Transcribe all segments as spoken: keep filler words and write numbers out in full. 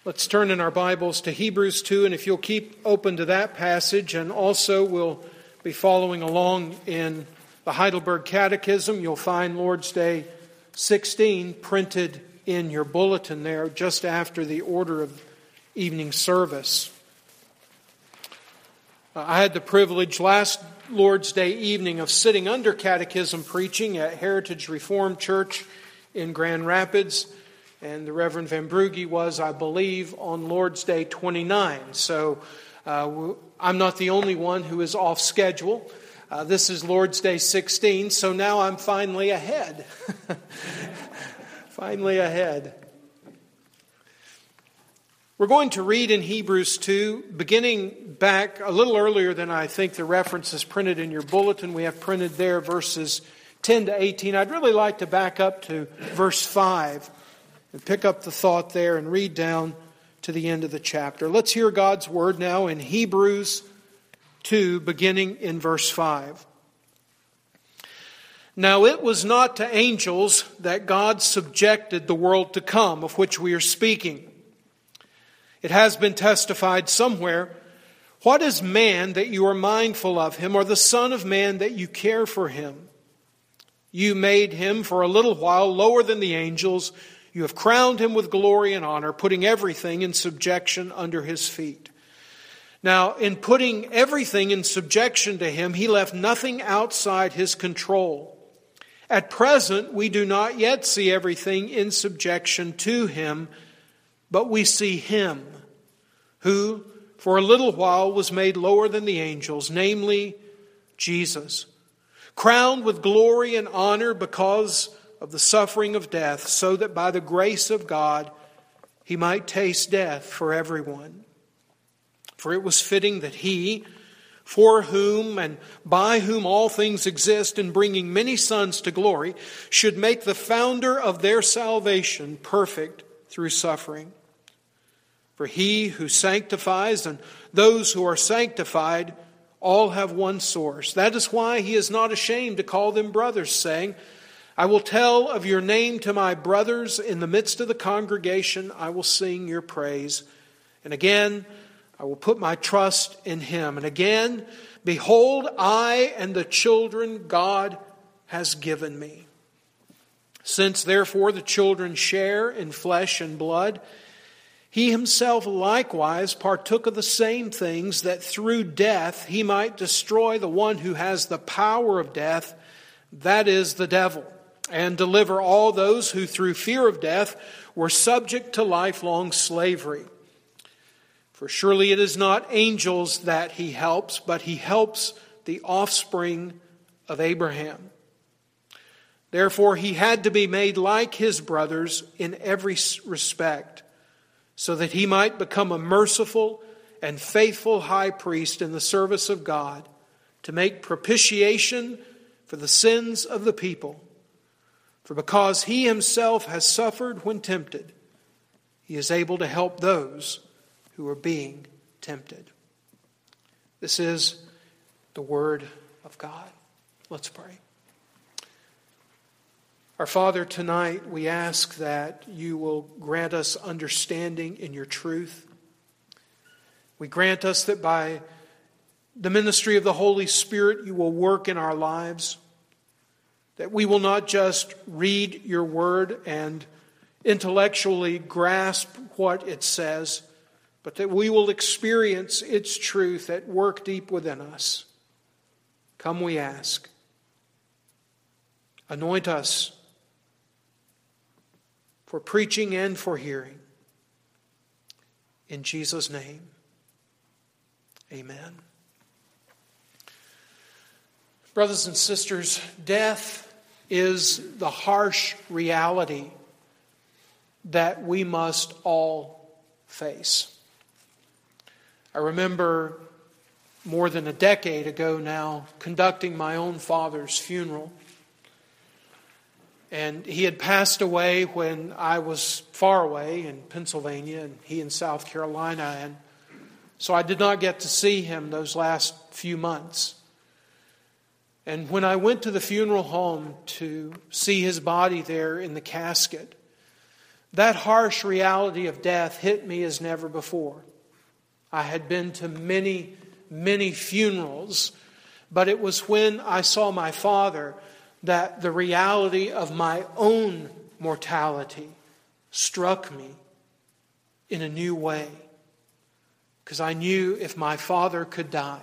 Let's turn in our Bibles to Hebrews two, and if you'll keep open to that passage, and also we'll be following along in the Heidelberg Catechism, you'll find Lord's Day sixteen printed in your bulletin there just after the order of evening service. I had the privilege last Lord's Day evening of sitting under catechism preaching at Heritage Reformed Church in Grand Rapids. And the Reverend Van Brugge was, I believe, on Lord's Day twenty-nine. So uh, I'm not the only one who is off schedule. Uh, this is Lord's Day sixteen, so now I'm finally ahead. finally ahead. We're going to read in Hebrews two, beginning back a little earlier than I think the reference is printed in your bulletin. We have printed there verses ten to eighteen. I'd really like to back up to verse five. And pick up the thought there and read down to the end of the chapter. Let's hear God's word now in Hebrews two, beginning in verse five. Now it was not to angels that God subjected the world to come, of which we are speaking. It has been testified somewhere, "What is man that you are mindful of him, or the son of man that you care for him? You made him for a little while lower than the angels. You have crowned him with glory and honor, putting everything in subjection under his feet." Now, in putting everything in subjection to him, he left nothing outside his control. At present, we do not yet see everything in subjection to him, but we see him, who for a little while was made lower than the angels, namely Jesus, crowned with glory and honor because of the suffering of death, so that by the grace of God he might taste death for everyone. For it was fitting that he, for whom and by whom all things exist, in bringing many sons to glory, should make the founder of their salvation perfect through suffering. For he who sanctifies and those who are sanctified all have one source. That is why he is not ashamed to call them brothers, saying, "I will tell of your name to my brothers. In the midst of the congregation, I will sing your praise. And again, I will put my trust in him. And again, behold, I and the children God has given me. Since therefore the children share in flesh and blood, he himself likewise partook of the same things, that through death he might destroy the one who has the power of death, that is, the devil, and deliver all those who through fear of death were subject to lifelong slavery. For surely it is not angels that he helps, but he helps the offspring of Abraham. Therefore he had to be made like his brothers in every respect, so that he might become a merciful and faithful high priest in the service of God, to make propitiation for the sins of the people. For because he himself has suffered when tempted, he is able to help those who are being tempted." This is the word of God. Let's pray. Our Father, tonight we ask that you will grant us understanding in your truth. We grant us that by the ministry of the Holy Spirit you will work in our lives, that we will not just read your word and intellectually grasp what it says, but that we will experience its truth at work deep within us. Come, we ask. Anoint us for preaching and for hearing. In Jesus' name, amen. Brothers and sisters, death is the harsh reality that we must all face. I remember more than a decade ago now conducting my own father's funeral. And he had passed away when I was far away in Pennsylvania and he in South Carolina. And so I did not get to see him those last few months. And when I went to the funeral home to see his body there in the casket, that harsh reality of death hit me as never before. I had been to many, many funerals, but it was when I saw my father that the reality of my own mortality struck me in a new way. Because I knew if my father could die,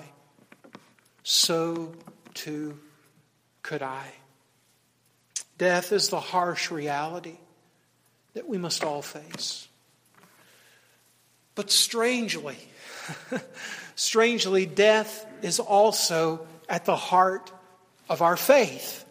so too could I. Death is the harsh reality that we must all face. But strangely, strangely, death is also at the heart of our faith.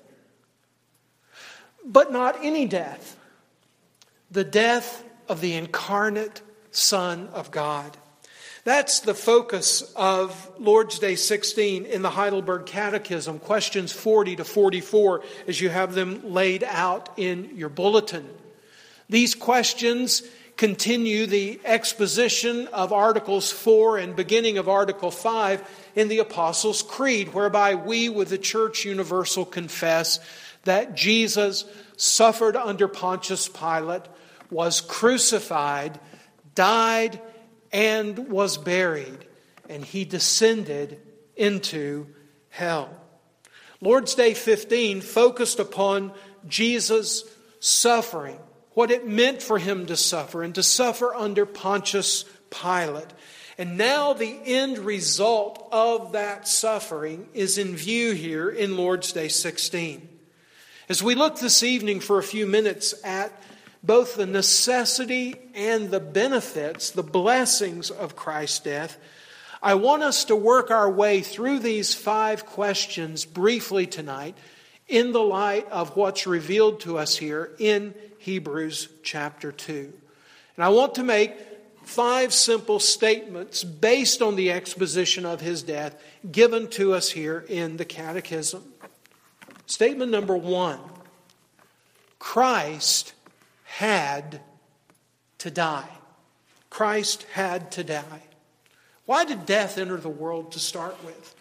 But not any death. The death of the incarnate Son of God. That's the focus of Lord's Day sixteen in the Heidelberg Catechism, questions forty to forty-four, as you have them laid out in your bulletin. These questions continue the exposition of Articles four and beginning of Article five in the Apostles' Creed, whereby we with the Church Universal confess that Jesus suffered under Pontius Pilate, was crucified, died, and was buried, and he descended into hell. Lord's Day fifteen focused upon Jesus' suffering, what it meant for him to suffer, and to suffer under Pontius Pilate. And now the end result of that suffering is in view here in Lord's Day sixteen. As we look this evening for a few minutes at both the necessity and the benefits, the blessings of Christ's death, I want us to work our way through these five questions briefly tonight in the light of what's revealed to us here in Hebrews chapter two. And I want to make five simple statements based on the exposition of his death given to us here in the Catechism. Statement number one, Christ had to die. Christ had to die. Why did death enter the world to start with?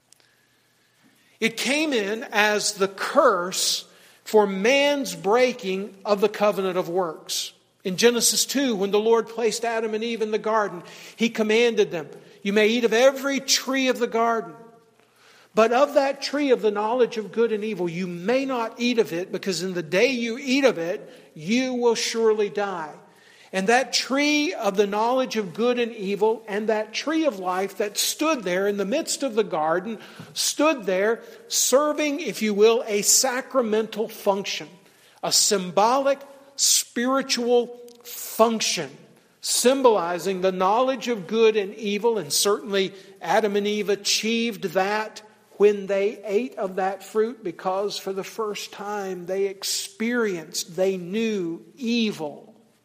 It came in as the curse for man's breaking of the covenant of works. In Genesis two, when the Lord placed Adam and Eve in the garden, He commanded them, "You may eat of every tree of the garden, but of that tree of the knowledge of good and evil, you may not eat of it, because in the day you eat of it, you will surely die." And that tree of the knowledge of good and evil and that tree of life that stood there in the midst of the garden, stood there serving, if you will, a sacramental function, a symbolic, spiritual function, symbolizing the knowledge of good and evil. And certainly Adam and Eve achieved that when they ate of that fruit, because for the first time they experienced, they knew evil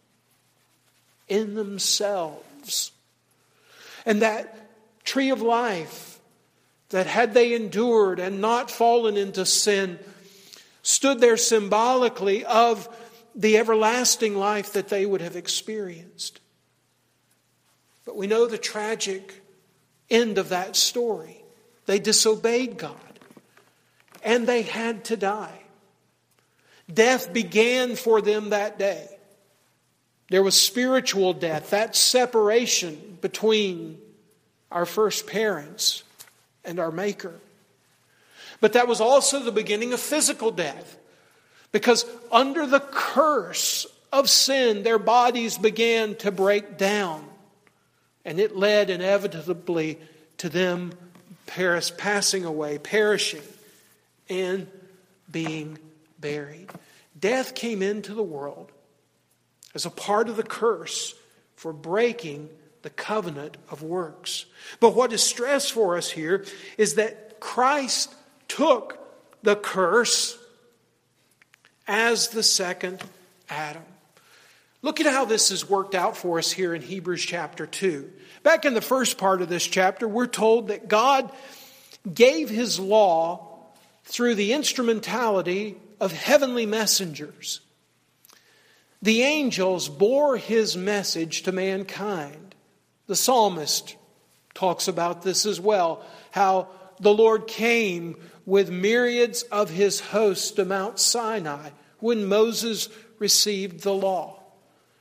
in themselves. And that tree of life, that had they endured and not fallen into sin, stood there symbolically of the everlasting life that they would have experienced. But we know the tragic end of that story. They disobeyed God, and they had to die. Death began for them that day. There was spiritual death, that separation between our first parents and our Maker. But that was also the beginning of physical death, because under the curse of sin, their bodies began to break down, and it led inevitably to them Paris passing away, perishing, and being buried. Death came into the world as a part of the curse for breaking the covenant of works. But what is stressed for us here is that Christ took the curse as the second Adam. Look at how this is worked out for us here in Hebrews chapter two. Back in the first part of this chapter, we're told that God gave His law through the instrumentality of heavenly messengers. The angels bore His message to mankind. The psalmist talks about this as well, how the Lord came with myriads of His hosts to Mount Sinai when Moses received the law.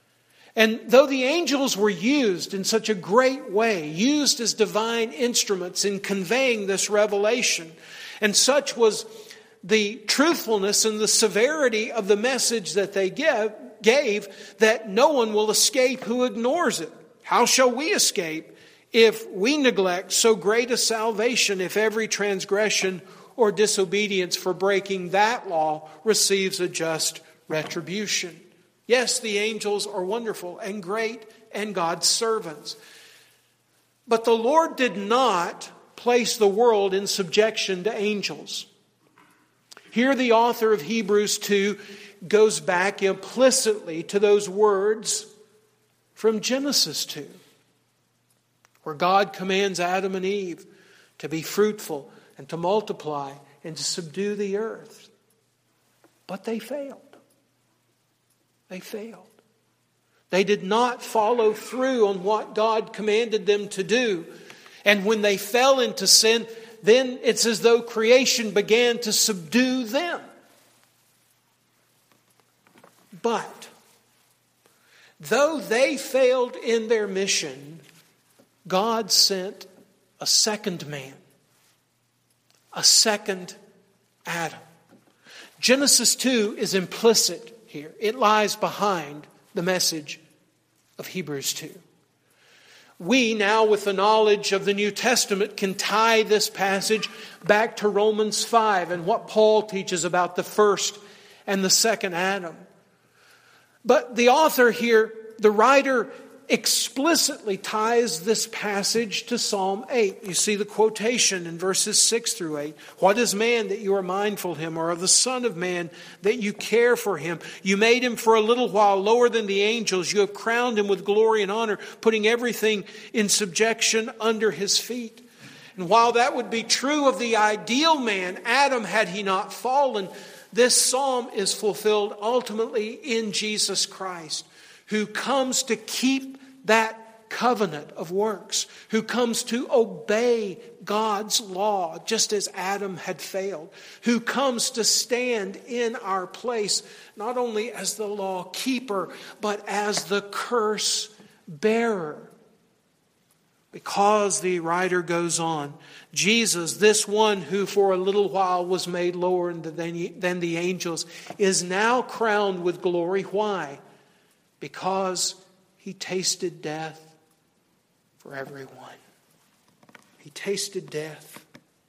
And though the angels were used in such a great way, used as divine instruments in conveying this revelation, and such was the truthfulness and the severity of the message that they give, gave, that no one will escape who ignores it. How shall we escape if we neglect so great a salvation, if every transgression or disobedience for breaking that law receives a just retribution? Yes, the angels are wonderful and great and God's servants. But the Lord did not place the world in subjection to angels. Here the author of Hebrews two goes back implicitly to those words from Genesis two, where God commands Adam and Eve to be fruitful and to multiply and to subdue the earth. But they failed. They failed. They did not follow through on what God commanded them to do. And when they fell into sin, then it's as though creation began to subdue them. But though they failed in their mission, God sent a second man, a second Adam. Genesis two is implicit here. It lies behind the message of Hebrews two. We now, with the knowledge of the New Testament, can tie this passage back to Romans five and what Paul teaches about the first and the second Adam. But the author here, the writer, explicitly ties this passage to Psalm eight. You see the quotation in verses six through eight. What is man that you are mindful of him, or of the Son of Man that you care for him? You made him for a little while lower than the angels. You have crowned him with glory and honor, putting everything in subjection under his feet. And while that would be true of the ideal man, Adam, had he not fallen, this psalm is fulfilled ultimately in Jesus Christ, who comes to keep that covenant of works, who comes to obey God's law just as Adam had failed, who comes to stand in our place, not only as the law keeper, but as the curse bearer. Because the writer goes on, Jesus, this one who for a little while was made lower than the angels, is now crowned with glory. Why? Because he tasted death for everyone. He tasted death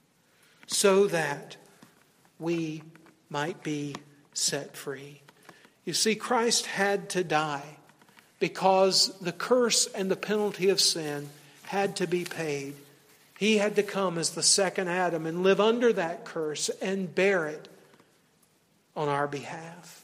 so that we might be set free. You see, Christ had to die because the curse and the penalty of sin had to be paid. He had to come as the second Adam and live under that curse and bear it on our behalf.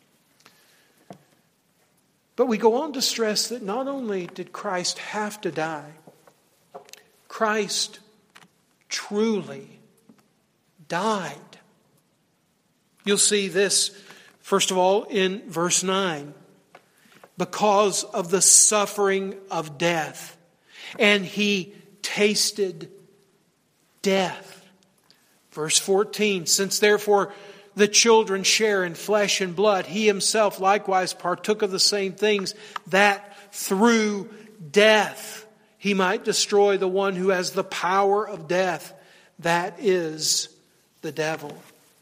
But we go on to stress that not only did Christ have to die, Christ truly died. You'll see this, first of all, in verse nine. Because of the suffering of death. And he tasted death. Verse fourteen. Since therefore the children share in flesh and blood, he himself likewise partook of the same things, that through death he might destroy the one who has the power of death, that is the devil.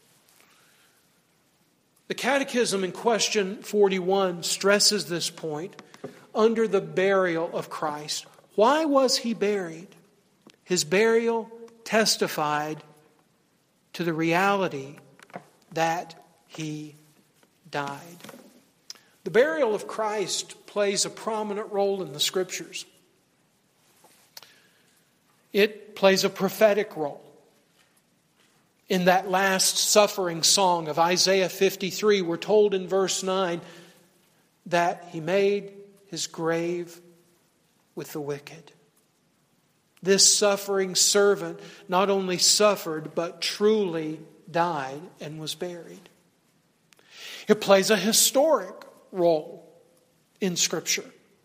The Catechism in question forty-one stresses this point under the burial of Christ. Why was he buried? His burial testified to the reality that he died. The burial of Christ plays a prominent role in the Scriptures. It plays a prophetic role. In that last suffering song of Isaiah fifty-three, we're told in verse nine that he made his grave with the wicked. This suffering servant not only suffered, but truly died and was buried. It plays a historic role in Scripture.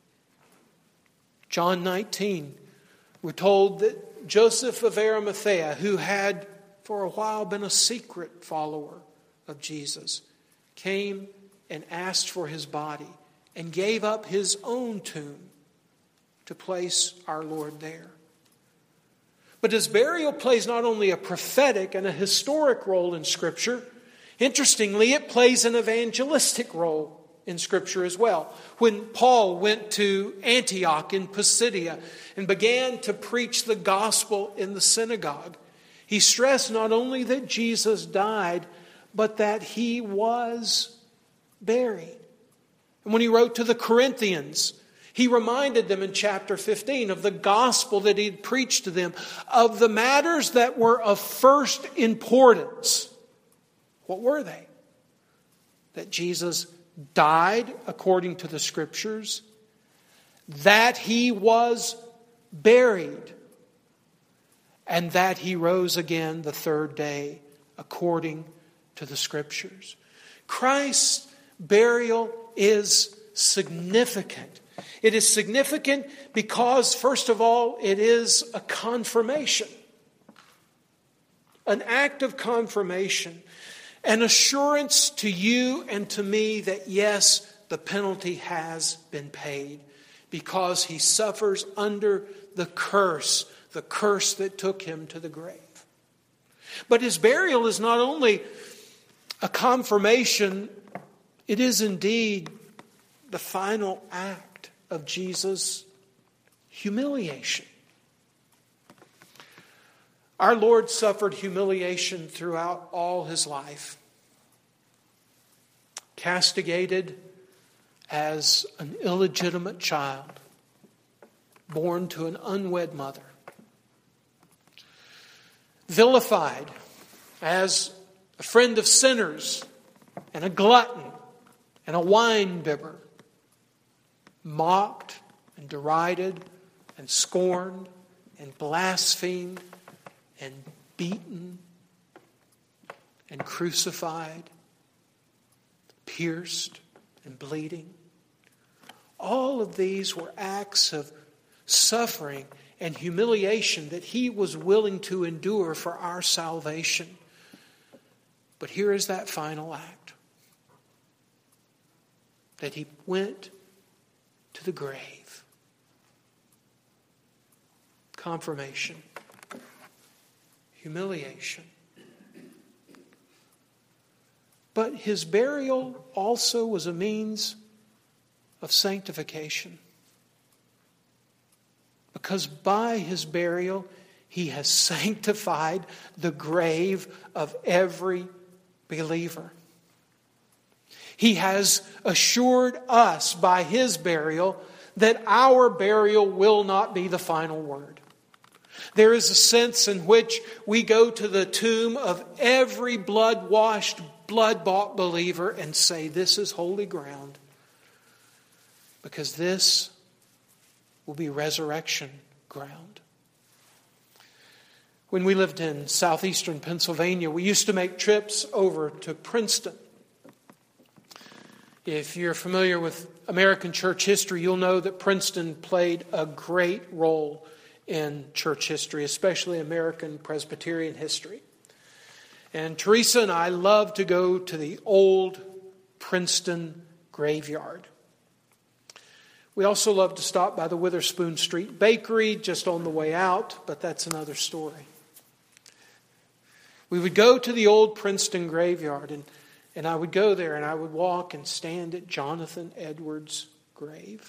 John nineteen, we're told that Joseph of Arimathea, who had for a while been a secret follower of Jesus, came and asked for his body, and gave up his own tomb to place our Lord there. But his burial plays not only a prophetic and a historic role in Scripture, interestingly, it plays an evangelistic role in Scripture as well. When Paul went to Antioch in Pisidia and began to preach the gospel in the synagogue, he stressed not only that Jesus died, but that he was buried. And when he wrote to the Corinthians, he reminded them in chapter fifteen of the gospel that he had preached to them, of the matters that were of first importance. What were they? That Jesus died according to the Scriptures, that he was buried, and that he rose again the third day according to the Scriptures. Christ's burial is significant. It is significant because, first of all, it is a confirmation, an act of confirmation, an assurance to you and to me that, yes, the penalty has been paid because he suffers under the curse, the curse that took him to the grave. But his burial is not only a confirmation, it is indeed the final act of Jesus' humiliation. Our Lord suffered humiliation throughout all his life. Castigated as an illegitimate child, born to an unwed mother. Vilified as a friend of sinners and a glutton and a wine-bibber. Mocked and derided and scorned and blasphemed and beaten and crucified, pierced and bleeding. All of these were acts of suffering and humiliation that he was willing to endure for our salvation. But here is that final act. That he went to the grave. Confirmation. Humiliation. But his burial also was a means of sanctification. Because by his burial, he has sanctified the grave of every believer. He has assured us by his burial that our burial will not be the final word. There is a sense in which we go to the tomb of every blood-washed, blood-bought believer and say, this is holy ground. Because this will be resurrection ground. When we lived in southeastern Pennsylvania, we used to make trips over to Princeton. If you're familiar with American church history, you'll know that Princeton played a great role in church history, especially American Presbyterian history. And Teresa and I love to go to the old Princeton graveyard. We also love to stop by the Witherspoon Street Bakery just on the way out, but that's another story. We would go to the old Princeton graveyard, and, and I would go there and I would walk and stand at Jonathan Edwards' grave.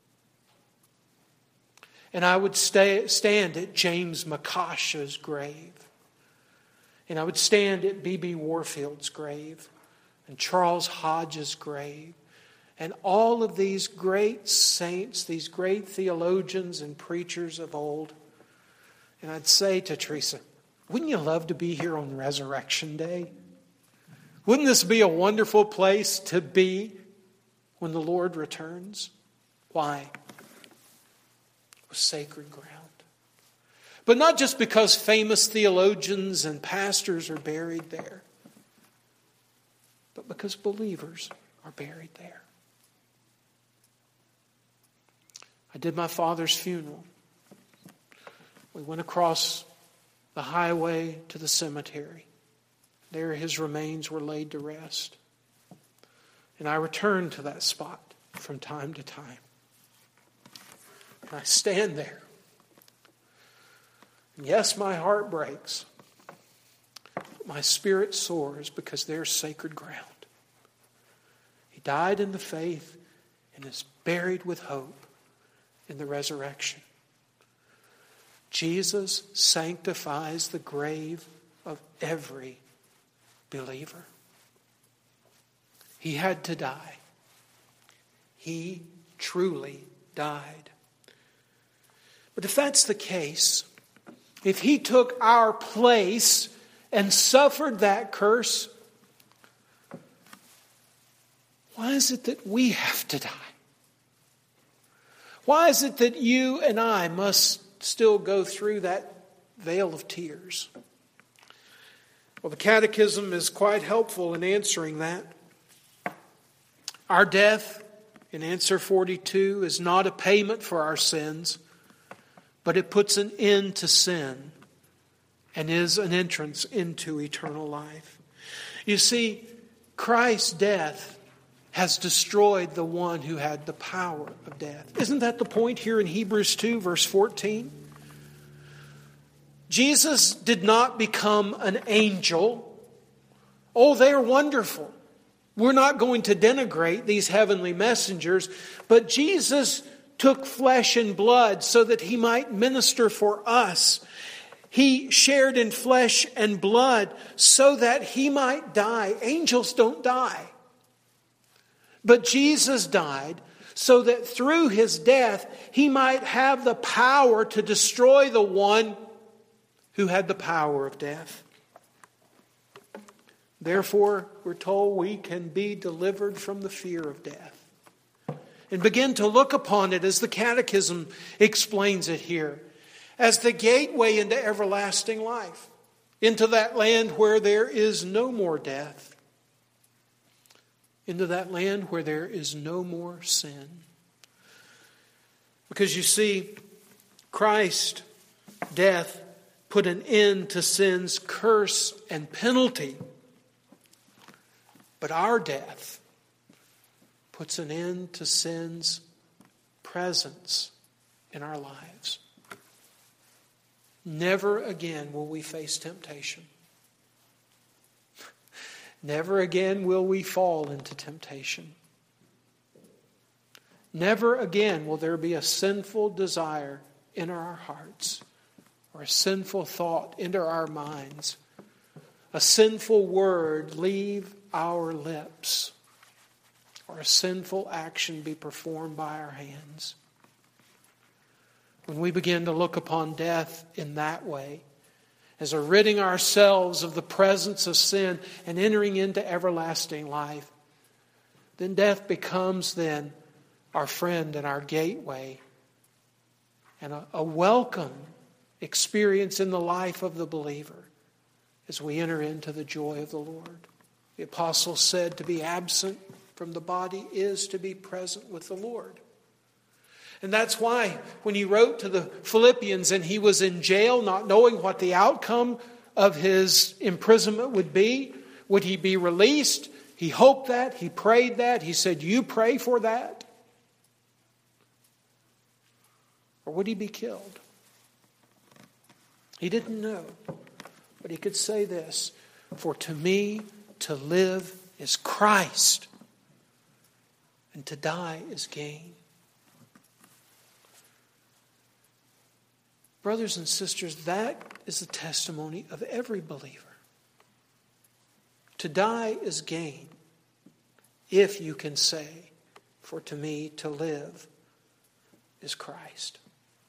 And I would stay, stand at James McCash's grave. And I would stand at B B Warfield's grave and Charles Hodge's grave. And all of these great saints, these great theologians and preachers of old. And I'd say to Teresa, wouldn't you love to be here on Resurrection Day? Wouldn't this be a wonderful place to be when the Lord returns? Why? It was sacred ground. But not just because famous theologians and pastors are buried there, but because believers are buried there. I did my father's funeral. We went across the highway to the cemetery. There his remains were laid to rest. And I returned to that spot. from time to time. And I stand there. And yes, my heart breaks. But my spirit soars because there's sacred ground. He died in the faith and is buried with hope in the resurrection. Jesus sanctifies the grave of every believer. He had to die. He truly died. But if that's the case, if he took our place and suffered that curse, why is it that we have to die? Why is it that you and I must still go through that vale of tears? Well, the Catechism is quite helpful in answering that. Our death, in answer forty-two, is not a payment for our sins, but it puts an end to sin and is an entrance into eternal life. You see, Christ's death has destroyed the one who had the power of death. Isn't that the point here in Hebrews two, verse fourteen? Jesus did not become an angel. Oh, they are wonderful. We're not going to denigrate these heavenly messengers, but Jesus took flesh and blood so that he might minister for us. He shared in flesh and blood so that he might die. Angels don't die. But Jesus died so that through his death he might have the power to destroy the one who had the power of death. Therefore, we're told we can be delivered from the fear of death. And begin to look upon it, as the Catechism explains it here, as the gateway into everlasting life, into that land where there is no more death, into that land where there is no more sin. Because you see, Christ's death put an end to sin's curse and penalty. But our death puts an end to sin's presence in our lives. Never again will we face temptation. Never again will we fall into temptation. Never again will there be a sinful desire in our hearts, or a sinful thought enter our minds, a sinful word leave our lips, or a sinful action be performed by our hands. When we begin to look upon death in that way, as a ridding ourselves of the presence of sin and entering into everlasting life, then death becomes then our friend and our gateway, and a, a welcome experience in the life of the believer as we enter into the joy of the Lord. The apostle said to be absent from the body is to be present with the Lord. And that's why when he wrote to the Philippians and he was in jail, not knowing what the outcome of his imprisonment would be, would he be released? He hoped that. He prayed that. He said, you pray for that? Or would he be killed? He didn't know. But he could say this, for to me to live is Christ, and to die is gain. Brothers and sisters, that is the testimony of every believer. To die is gain, if you can say, for to me to live is Christ.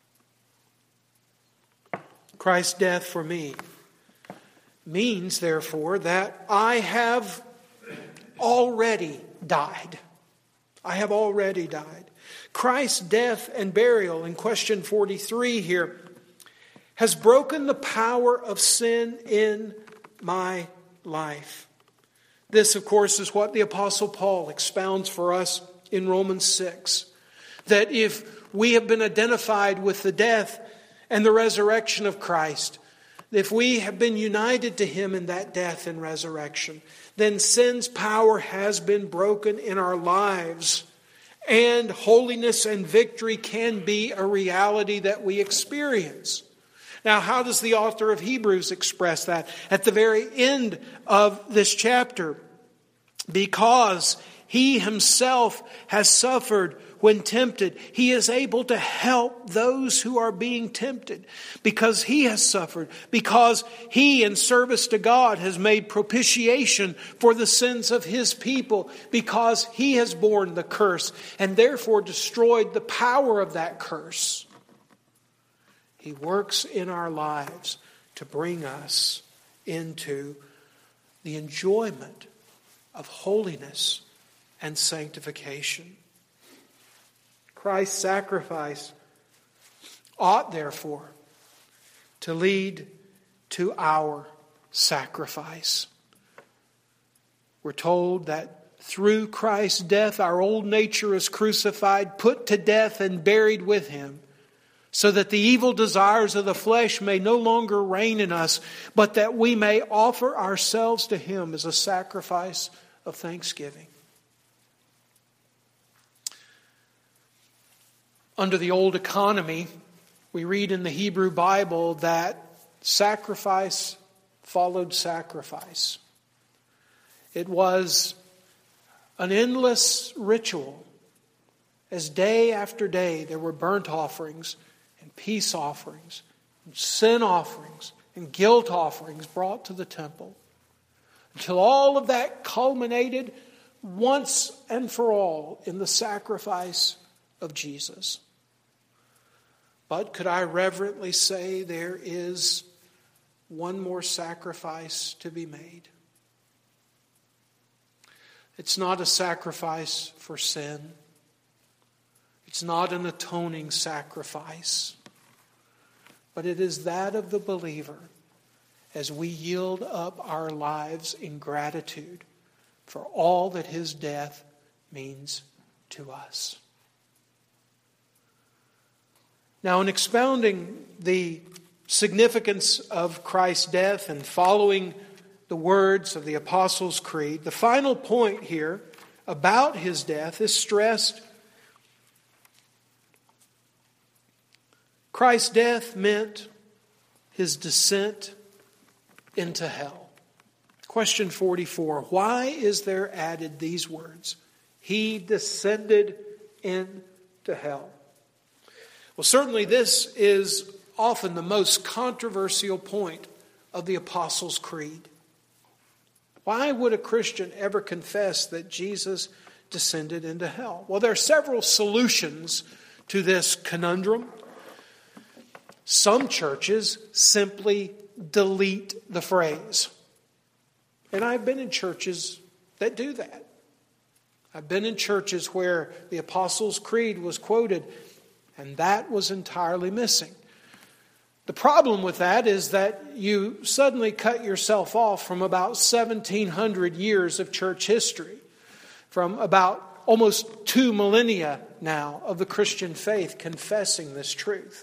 Christ's death for me means, therefore, that I have already died. I have already died. Christ's death and burial, in question forty-three here, has broken the power of sin in my life. This, of course, is what the Apostle Paul expounds for us in Romans six. That if we have been identified with the death and the resurrection of Christ, if we have been united to him in that death and resurrection, then sin's power has been broken in our lives, and holiness and victory can be a reality that we experience. Now, how does the author of Hebrews express that? At the very end of this chapter, because he himself has suffered when tempted, he is able to help those who are being tempted. Because he has suffered, because he in service to God has made propitiation for the sins of his people, because he has borne the curse and therefore destroyed the power of that curse. He works in our lives to bring us into the enjoyment of holiness and sanctification. Christ's sacrifice ought, therefore, to lead to our sacrifice. We're told that through Christ's death, our old nature is crucified, put to death, and buried with him, so that the evil desires of the flesh may no longer reign in us, but that we may offer ourselves to him as a sacrifice of thanksgiving. Under the old economy, we read in the Hebrew Bible that sacrifice followed sacrifice. It was an endless ritual, as day after day there were burnt offerings and peace offerings, and sin offerings, and guilt offerings brought to the temple, until all of that culminated once and for all in the sacrifice of Jesus. But could I reverently say there is one more sacrifice to be made? It's not a sacrifice for sin. It's not an atoning sacrifice. But it is that of the believer as we yield up our lives in gratitude for all that his death means to us. Now, in expounding the significance of Christ's death and following the words of the Apostles' Creed, the final point here about his death is stressed. Christ's death meant his descent into hell. Question forty-four, why is there added these words? He descended into hell. Well, certainly this is often the most controversial point of the Apostles' Creed. Why would a Christian ever confess that Jesus descended into hell? Well, there are several solutions to this conundrum. Some churches simply delete the phrase. And I've been in churches that do that. I've been in churches where the Apostles' Creed was quoted, and that was entirely missing. The problem with that is that you suddenly cut yourself off from about seventeen hundred years of church history, from about almost two millennia now of the Christian faith confessing this truth.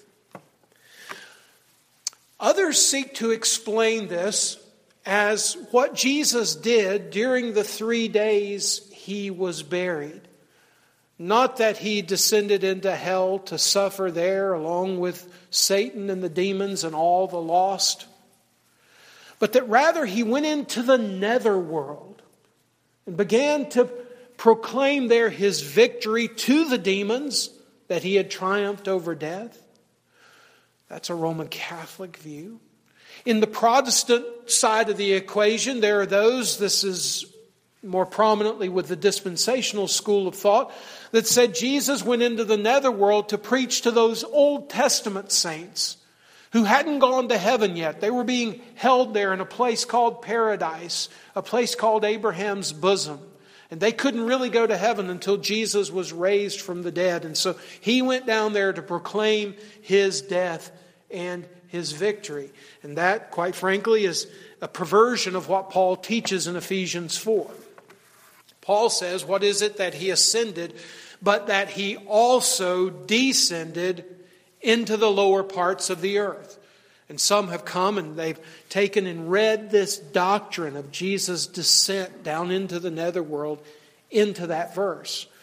Others seek to explain this as what Jesus did during the three days he was buried. Not that he descended into hell to suffer there along with Satan and the demons and all the lost, but that rather he went into the netherworld and began to proclaim there his victory to the demons, that he had triumphed over death. That's a Roman Catholic view. In the Protestant side of the equation, there are those, this is more prominently with the dispensational school of thought, that said Jesus went into the netherworld to preach to those Old Testament saints who hadn't gone to heaven yet. They were being held there in a place called paradise, a place called Abraham's bosom. And they couldn't really go to heaven until Jesus was raised from the dead. And so he went down there to proclaim his death and his victory. And that, quite frankly, is a perversion of what Paul teaches in Ephesians four. Paul says, what is it that he ascended, but that he also descended into the lower parts of the earth. And some have come and they've taken and read this doctrine of Jesus' descent down into the netherworld into that verse.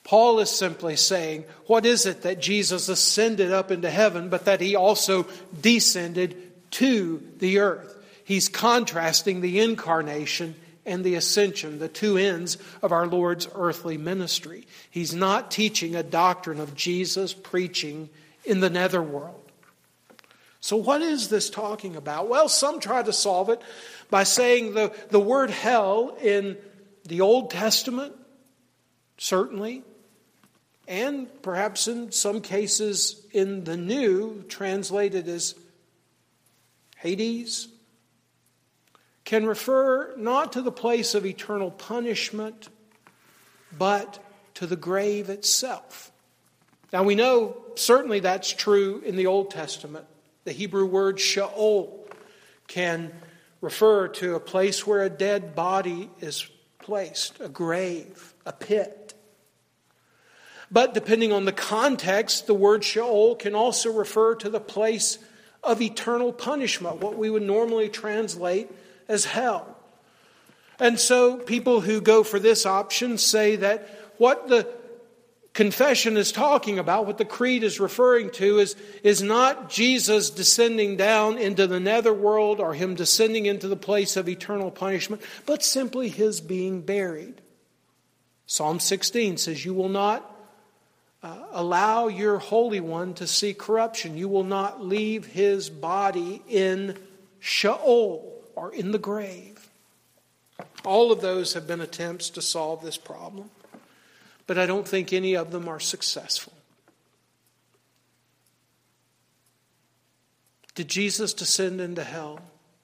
Paul is simply saying, what is it that Jesus ascended up into heaven, but that he also descended to the earth? He's contrasting the incarnation and the ascension, the two ends of our Lord's earthly ministry. He's not teaching a doctrine of Jesus preaching in the netherworld. So what is this talking about? Well, some try to solve it by saying the, the word hell in the Old Testament, certainly, and perhaps in some cases in the New, translated as Hades, can refer not to the place of eternal punishment, but to the grave itself. Now we know certainly that's true in the Old Testament. The Hebrew word Sheol can refer to a place where a dead body is placed, a grave, a pit. But depending on the context, the word Sheol can also refer to the place of eternal punishment, what we would normally translate as hell. And so people who go for this option say that what the confession is talking about, what the creed is referring to, is, is not Jesus descending down into the netherworld or him descending into the place of eternal punishment, but simply his being buried. Psalm sixteen says, you will not uh, allow your Holy One to see corruption. You will not leave his body in Sheol, or in the grave. All of those have been attempts to solve this problem, but I don't think any of them are successful. Did Jesus descend into hell?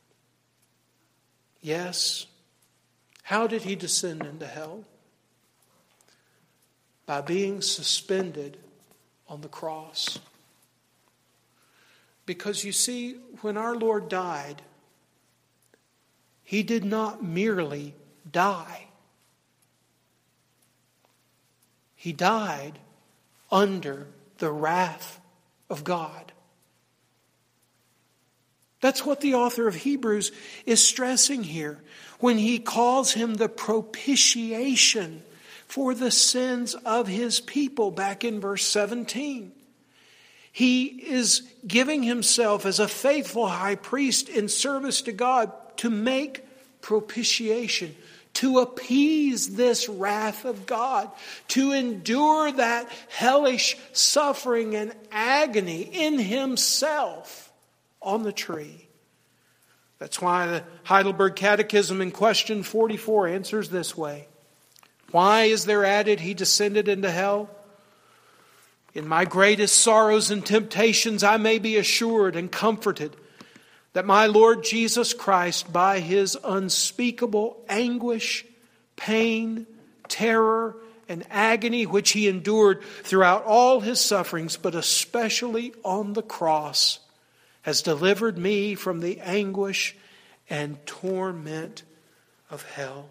Yes. How did he descend into hell? By being suspended on the cross. Because you see, when our Lord died, he did not merely die. He died under the wrath of God. That's what the author of Hebrews is stressing here when he calls him the propitiation for the sins of his people back in verse seventeen. He is giving himself as a faithful high priest in service to God to make propitiation, to appease this wrath of God, to endure that hellish suffering and agony in himself on the tree. That's why the Heidelberg Catechism in question forty-four answers this way. Why is there added, he descended into hell? In my greatest sorrows and temptations, I may be assured and comforted that my Lord Jesus Christ, by his unspeakable anguish, pain, terror, and agony which he endured throughout all his sufferings, but especially on the cross, has delivered me from the anguish and torment of hell.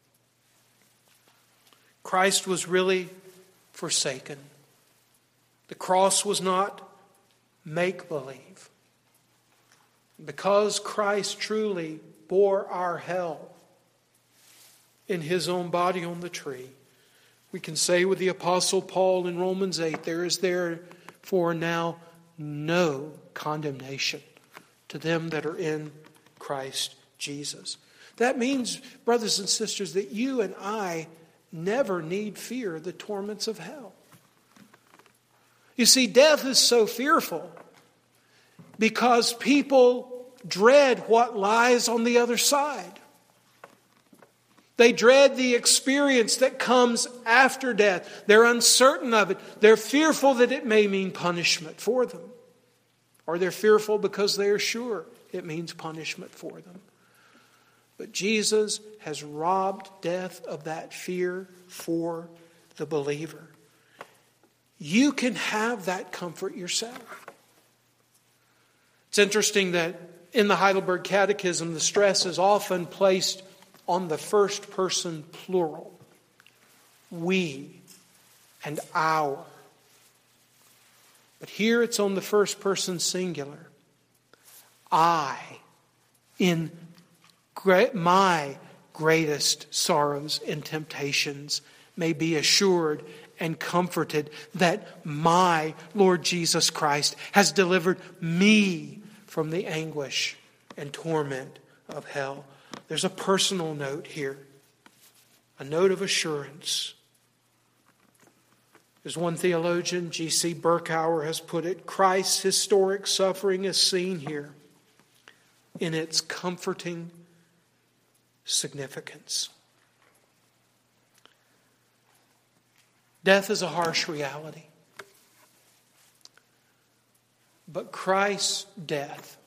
Christ was really forsaken. The cross was not make-believe. Because Christ truly bore our hell in his own body on the tree, we can say with the Apostle Paul in Romans eight, there is therefore now no condemnation to them that are in Christ Jesus. That means, brothers and sisters, that you and I never need fear the torments of hell. You see, death is so fearful because people dread what lies on the other side. They dread the experience that comes after death. They're uncertain of it. They're fearful that it may mean punishment for them. Or they're fearful because they are sure it means punishment for them. But Jesus has robbed death of that fear for the believer. You can have that comfort yourself. It's interesting that in the Heidelberg Catechism, the stress is often placed on the first person plural. We and our. But here it's on the first person singular. I, in great, my greatest sorrows and temptations, may be assured and comforted that my Lord Jesus Christ has delivered me from the anguish and torment of hell. There's a personal note here, a note of assurance. As one theologian, G C Berkauer, has put it, Christ's historic suffering is seen here in its comforting significance. Death is a harsh reality. But Christ's death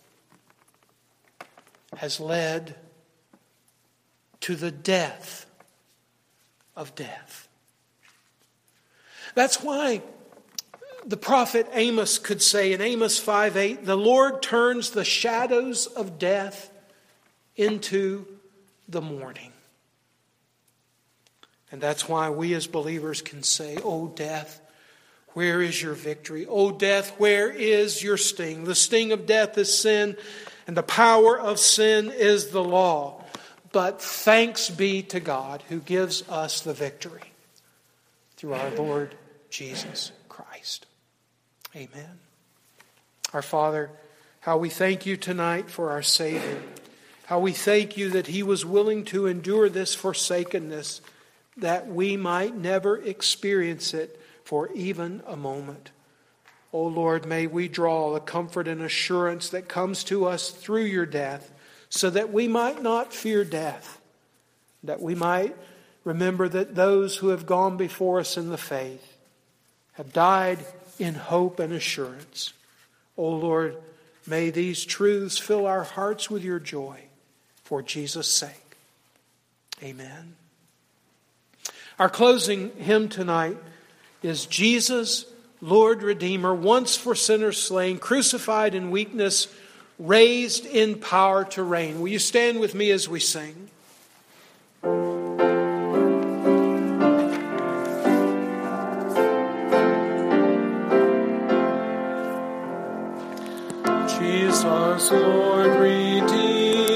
has led to the death of death. That's why the prophet Amos could say in Amos five eight, the Lord turns the shadows of death into the morning. And that's why we as believers can say, "O death, where is your victory? O death, where is your sting? The sting of death is sin, and the power of sin is the law. But thanks be to God who gives us the victory through our Lord Jesus Christ." Amen. Our Father, how we thank you tonight for our Savior. How we thank you that he was willing to endure this forsakenness, that we might never experience it for even a moment. O Lord, may we draw the comfort and assurance that comes to us through your death, so that we might not fear death, that we might remember that those who have gone before us in the faith have died in hope and assurance. O Lord, may these truths fill our hearts with your joy for Jesus' sake. Amen. Our closing hymn tonight is Jesus, Lord Redeemer, once for sinners slain, crucified in weakness, raised in power to reign. Will you stand with me as we sing? Jesus, Lord Redeemer,